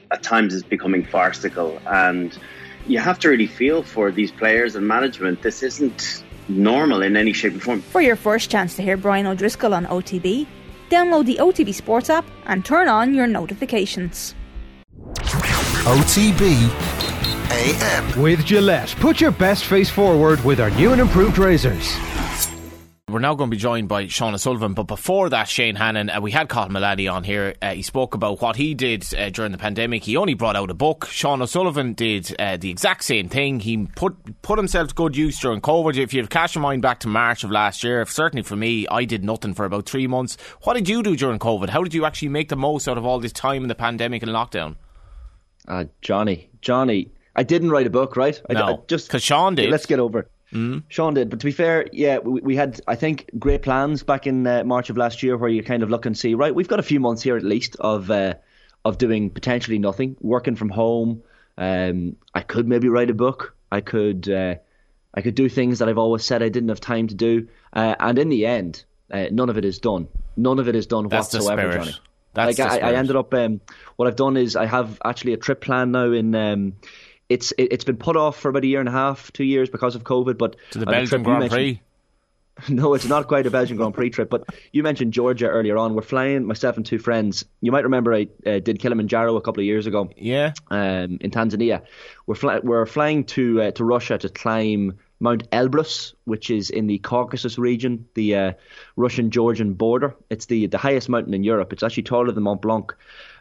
at times is becoming farcical, and you have to really feel for these players and management. This isn't normal in any shape or form. For your first chance to hear Brian O'Driscoll on OTB, download the OTB Sports app and turn on your notifications. OTB AM. With Gillette, put your best face forward with our new and improved razors. We're now going to be joined by Sean O'Sullivan, but before that, Shane Hannon, we had Colin Mullaney on here. He spoke about what he did during the pandemic. He only brought out a book. Sean O'Sullivan did the exact same thing. He put himself to good use during COVID. If you cast your mind back to March of last year, certainly for me, I did nothing for about 3 months. What did you do during COVID? How did you actually make the most out of all this time in the pandemic and lockdown? Johnny, I didn't write a book, right? No, because Sean did. Let's get over it. Sean did, but to be fair, we had, I think, great plans back in March of last year, where you kind of look and see, right, we've got a few months here at least of doing potentially nothing, working from home. I could maybe write a book. I could do things that I've always said I didn't have time to do, and in the end, none of it is done. None of it is done That's whatsoever, the spirit. Johnny. That's I ended up. What I've done is I have actually a trip planned now in. It's been put off for about 1.5 to 2 years because of COVID. But to the Belgian Grand Prix. No, it's not quite a Belgian Grand Prix trip. But you mentioned Georgia earlier on. We're flying, myself and 2 friends. You might remember I did Kilimanjaro a couple of years ago. Yeah. In Tanzania, we're flying to Russia to climb Mount Elbrus, which is in the Caucasus region, the Russian-Georgian border. It's the highest mountain in Europe. It's actually taller than Mont Blanc.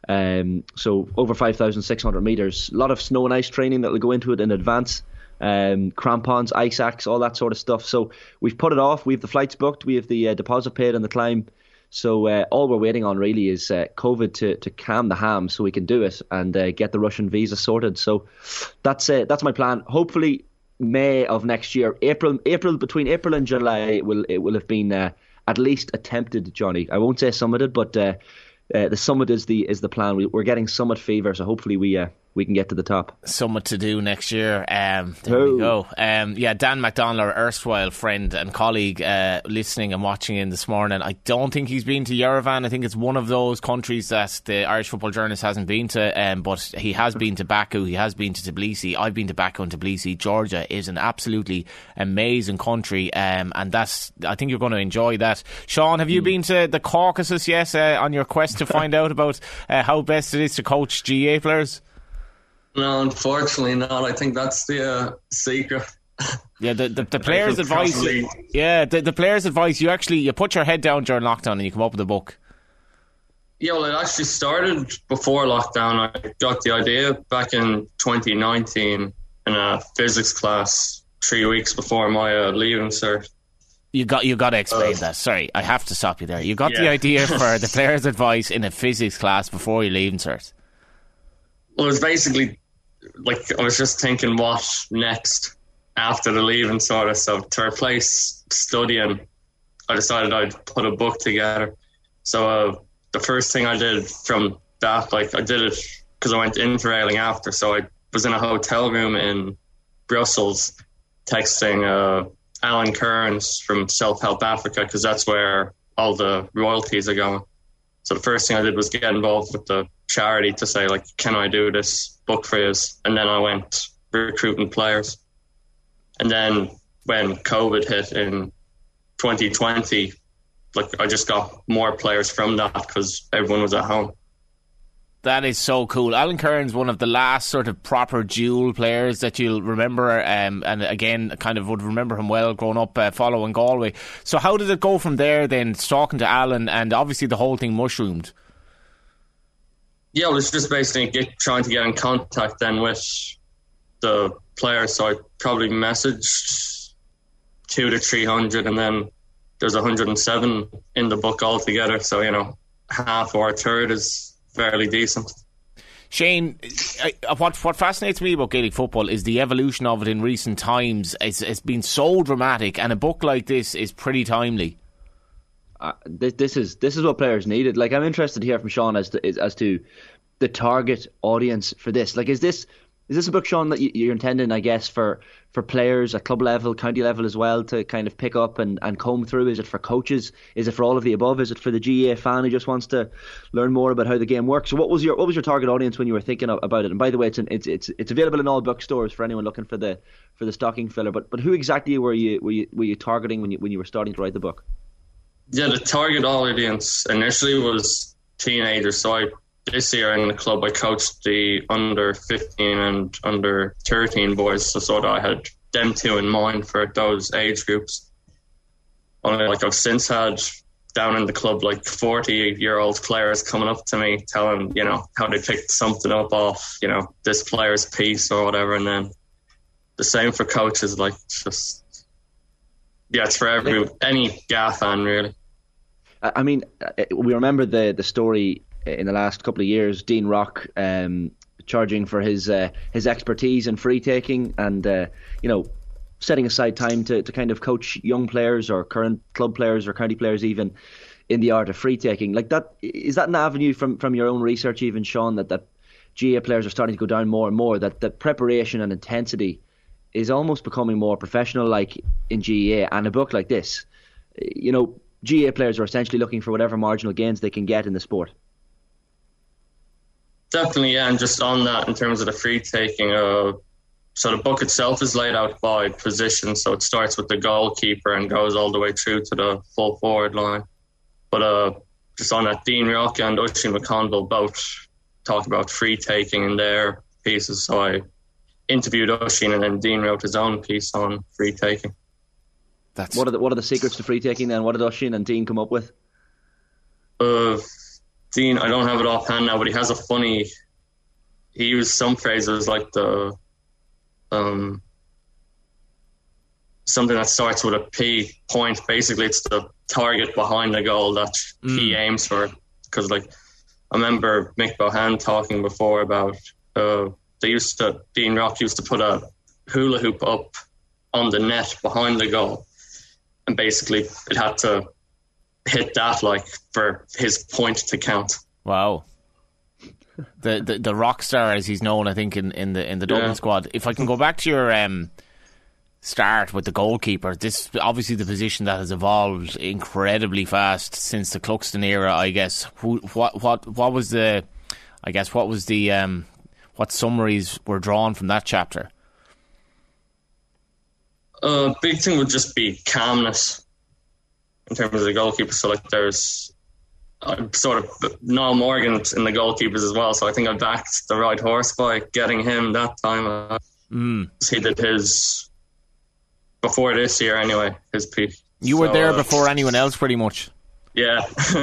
So over 5,600 metres. A lot of snow and ice training that will go into it in advance. Crampons, ice axe, all that sort of stuff. So we've put it off. We have the flights booked. We have the deposit paid on the climb. So all we're waiting on really is COVID to calm the ham so we can do it and get the Russian visa sorted. So that's my plan. Hopefully May of next year, between April and July, it will have been at least attempted, Johnny. I won't say summited, but the summit is the plan. We're getting summit fever, so hopefully we can get to the top. Summit to do next year. There we go. Dan McDonnell, our erstwhile friend and colleague, listening and watching in this morning. I don't think he's been to Yerevan. I think it's one of those countries that the Irish Football Journalist hasn't been to, but he has been to Baku, he has been to Tbilisi. I've been to Baku and Tbilisi. Georgia is an absolutely amazing country, and I think you're going to enjoy that. Sean, have you been to the Caucasus yet on your quest to find out about how best it is to coach GA players? No, unfortunately not. I think that's the secret. Yeah, the players' advice. Yeah, the players' advice. You put your head down during lockdown and you come up with a book. Yeah, well, it actually started before lockdown. I got the idea back in 2019 in a physics class 3 weeks before my leaving cert. You got to explain that. Sorry, I have to stop you there. You got the idea for the players' advice in a physics class before you leaving cert. Well, it was basically like I was just thinking what next after the leaving sort of. So to replace studying, I decided I'd put a book together. So the first thing I did from that, I did it because I went interrailing after. So I was in a hotel room in Brussels texting Alan Kearns from Self Help Africa, because that's where all the royalties are going. So the first thing I did was get involved with the charity to say, can I do this book for you? And then I went recruiting players. And then when COVID hit in 2020, I just got more players from that because everyone was at home. That is so cool. Alan Kearns, one of the last sort of proper dual players that you'll remember, and again, kind of would remember him well growing up following Galway. So how did it go from there then, talking to Alan, and obviously the whole thing mushroomed? Yeah, well, it's just basically trying to get in contact then with the players. So I probably messaged 200 to 300, and then there's 107 in the book altogether. So, half or a third is fairly decent. Shane, what fascinates me about Gaelic football is the evolution of it in recent times. It's been so dramatic, and a book like this is pretty timely. This is what players needed. I'm interested to hear from Sean as to the target audience for this. Is Is this a book, Sean, that you're intending, I guess, for players at club level, county level as well, to kind of pick up and comb through? Is it for coaches? Is it for all of the above? Is it for the GAA fan who just wants to learn more about how the game works? So what was your target audience when you were thinking about it? And by the way, it's available in all bookstores for anyone looking for the stocking filler. But who exactly were you targeting when you were starting to write the book? Yeah, the target audience initially was teenagers. So this year in the club, I coached the under 15 and under 13 boys, so sort of I had them two in mind for those age groups. Only I've since had down in the club 40-year-old players coming up to me telling, how they picked something up off, this player's piece or whatever, and then the same for coaches. It's for any GAA fan really. I mean, we remember the story in the last couple of years, Dean Rock charging for his expertise in free taking and setting aside time to kind of coach young players or current club players or county players even in the art of free taking. Like that, is that an avenue from your own research even, Sean, that GAA players are starting to go down more and more, that preparation and intensity is almost becoming more professional like in GAA, and a book like this, GAA players are essentially looking for whatever marginal gains they can get in the sport. Definitely, yeah, and just on that, in terms of the free taking, so the book itself is laid out by position, so it starts with the goalkeeper and goes all the way through to the full forward line. But just on that, Dean Rock and Oisin McConville both talk about free taking in their pieces, so I interviewed Oisin and then Dean wrote his own piece on free taking. What are the secrets to free taking then? What did Oisin and Dean come up with? Dean, I don't have it offhand now, but he has he used some phrases like the something that starts with a P, point. Basically, it's the target behind the goal that he aims for. Because, I remember Mick Bohan talking before about Dean Rock used to put a hula hoop up on the net behind the goal, and basically it had to hit that for his point to count. Wow. The rock star, as he's known, I think in the Dublin squad. If I can go back to your start with the goalkeeper, this obviously the position that has evolved incredibly fast since the Cluxton era, I guess. What was the what summaries were drawn from that chapter? A big thing would just be calmness in terms of the goalkeeper. So there's sort of Niall Morgan in the goalkeepers as well. So I think I backed the right horse by getting him that time. He did his before this year anyway. His peak. You were there before anyone else, pretty much. Yeah,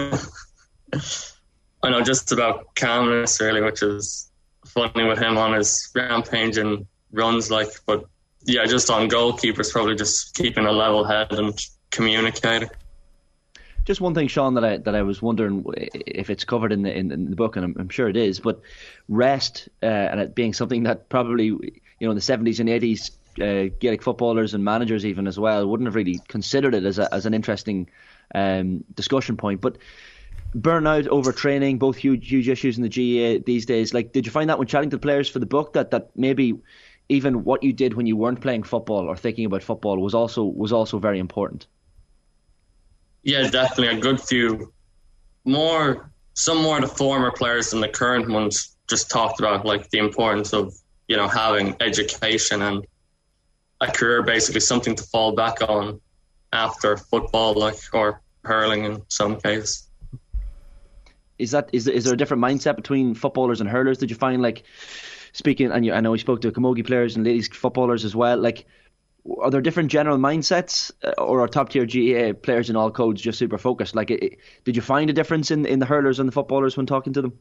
I know just about calmness really, which is funny with him on his rampage and runs. But yeah, just on goalkeepers, probably just keeping a level head and communicating. Just one thing, Sean, that I was wondering if it's covered in the book, and I'm sure it is, but rest and it being something that probably in the 70s and 80s Gaelic footballers and managers even as well wouldn't have really considered it as an interesting discussion point. But burnout, overtraining, both huge issues in the GAA these days. Did you find that when chatting to the players for the book that maybe even what you did when you weren't playing football or thinking about football was also very important? Yeah, definitely. A good few some more of the former players than the current ones just talked about the importance of having education and a career, basically something to fall back on after football, or hurling in some cases. Is there a different mindset between footballers and hurlers? Did you find speaking, and I know we spoke to camogie players and ladies footballers as well, are there different general mindsets, or are top tier GAA players in all codes just super focused? Did you find a difference in the hurlers and the footballers when talking to them?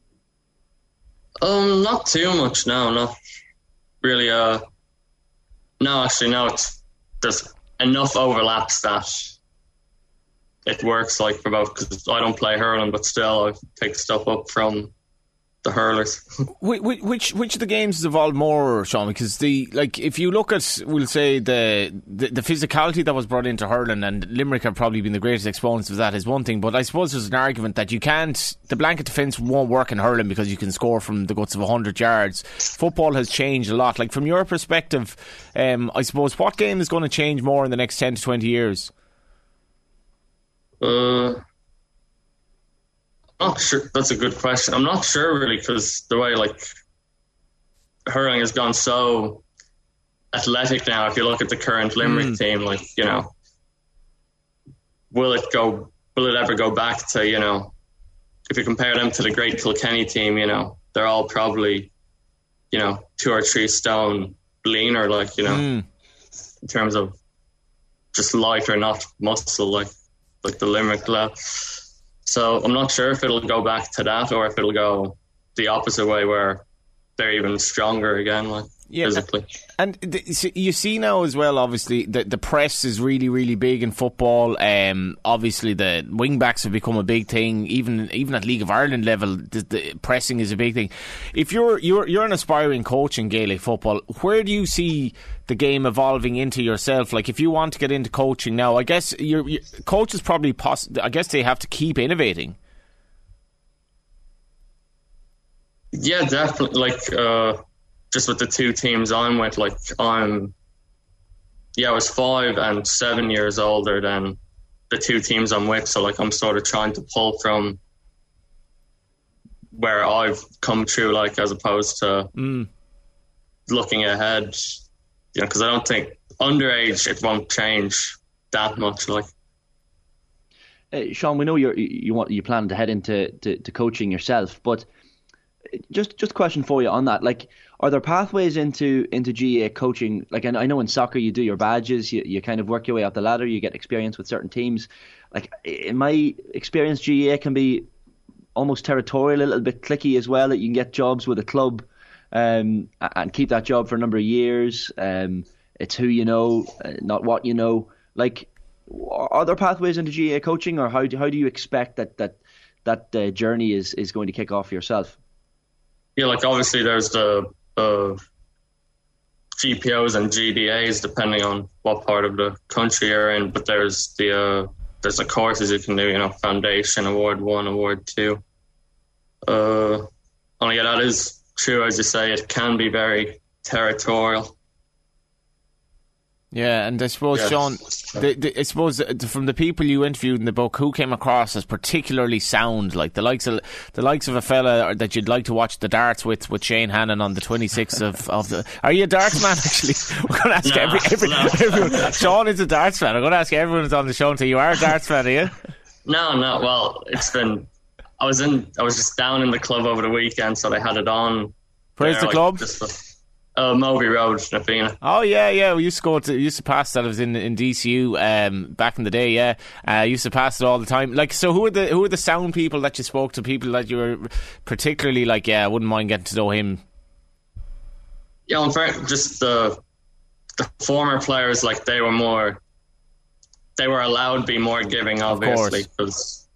Not too much. No, not really. No, actually, no. There's enough overlaps that it works for both. Because I don't play hurling, but still I pick stuff up from the hurlers. Which of the games has evolved more, Sean? Because if you look at, we'll say the physicality that was brought into hurling, and Limerick have probably been the greatest exponents of that, is one thing. But I suppose there's an argument that the blanket defence won't work in hurling because you can score from the guts of 100 yards. Football has changed a lot. Like, from your perspective, I suppose, what game is going to change more in the next 10 to 20 years? Not sure. That's a good question. I'm not sure really, because the way hurling has gone so athletic now. If you look at the current Limerick team, will it ever go back to, if you compare them to the great Kilkenny team, they're all probably 2 or 3 stone leaner, in terms of just lighter, not muscle, like the Limerick level. So I'm not sure if it'll go back to that or if it'll go the opposite way, where they're even stronger again, physically. And you see now as well, obviously, the press is really, really big in football. Obviously, the wing-backs have become a big thing. Even at League of Ireland level, the pressing is a big thing. If you're an aspiring coach in Gaelic football, where do you see the game evolving into yourself? Like, if you want to get into coaching now, I guess your coaches probably I guess they have to keep innovating. Yeah, definitely. Just with the 2 teams I'm with, I was 5 and 7 years older than the 2 teams I'm with. So I'm sort of trying to pull from where I've come through, as opposed to looking ahead. Because I don't think underage it won't change that much. Sean, we know you plan to head into coaching yourself, but just a question for you on that. Are there pathways into GAA coaching? I know in soccer you do your badges, you kind of work your way up the ladder, you get experience with certain teams. In my experience, GAA can be almost territorial, a little bit cliquey as well, that you can get jobs with a club and keep that job for a number of years. It's who you know, not what you know. Are there pathways into GAA coaching, or how do you expect that journey is going to kick off for yourself? Yeah, obviously there's the GPOs and GDAs depending on what part of the country you're in, but there's the courses you can do, Foundation, Award 1, Award 2. That is true, as you say, it can be very territorial. Yeah, and I suppose, Sean, I suppose from the people you interviewed in the book, who came across as particularly sound, the likes of a fella that you'd like to watch the darts with Shane Hannon on the 26th of the... Are you a darts man, actually? We're going to ask everyone. Sean is a darts fan. I'm going to ask everyone who's on the show and say, you are a darts fan, are you? No. Well, it's been... I was just down in the club over the weekend, so they had it on. Where's the club? Moby Road, Nafina. Oh yeah. We used to pass that. I was in DCU back in the day. Yeah, I used to pass it all the time. So who are the sound people that you spoke to? People that you were particularly I wouldn't mind getting to know him. Yeah, I'm very, just the former players. They were allowed to be more giving, obviously, because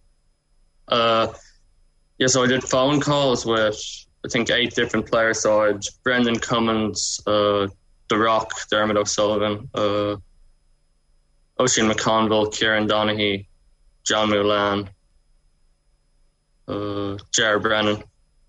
so I did phone calls with, I think, 8 different players. So I had Brendan Cummins, The Rock, Dermot O'Sullivan, Oisin McConville, Kieran Donaghy, John Mulan, Ger Brennan.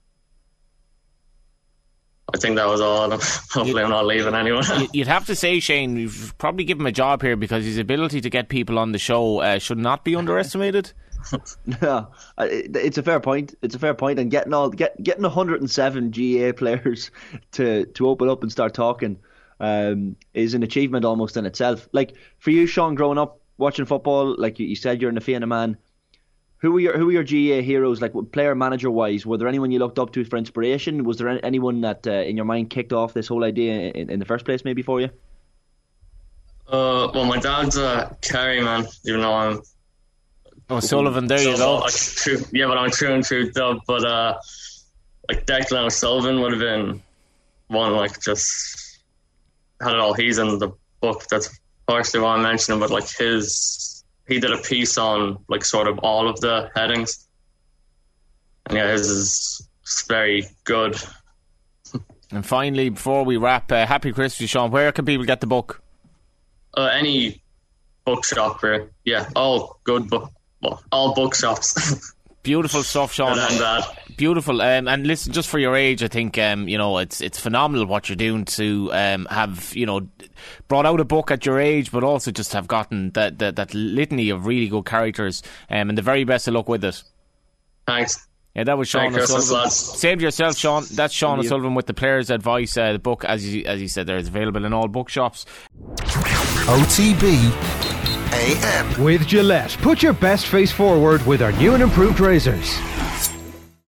I think that was all of them. Hopefully I'm not leaving anyone. You'd have to say, Shane, you've probably given him a job here, because his ability to get people on the show should not be underestimated. No, it's a fair point. And getting 107 GAA players to open up and start talking is an achievement almost in itself. For you, Sean, growing up watching football, you said, you're a Nafina man. Who were your GAA heroes, player manager wise? Were there anyone you looked up to for inspiration? Was there anyone that in your mind kicked off this whole idea in the first place, maybe for you? Well, my dad's a Kerry man, even though I'm O'Sullivan, there you go. But I'm true and true dub. But Declan O'Sullivan would have been one, just had it all. He's in the book. That's partially why I'm mentioning. But he did a piece on sort of all of the headings, and his is It's very good. And finally, before we wrap, happy Christmas, Sean. Where can people get the book? Any bookshop, all good all bookshops. Beautiful stuff, Sean. Beautiful. And listen, just for your age, I think it's phenomenal what you're doing to have brought out a book at your age, but also just have gotten that litany of really good characters. And the very best of luck with it. Thanks. Yeah, that was Sean O'Sullivan. Same to yourself, Sean. That's Sean O'Sullivan with The Player's Advice. The book, as you said, there is available in all bookshops. OTB AM. With Gillette, put your best face forward with our new and improved razors.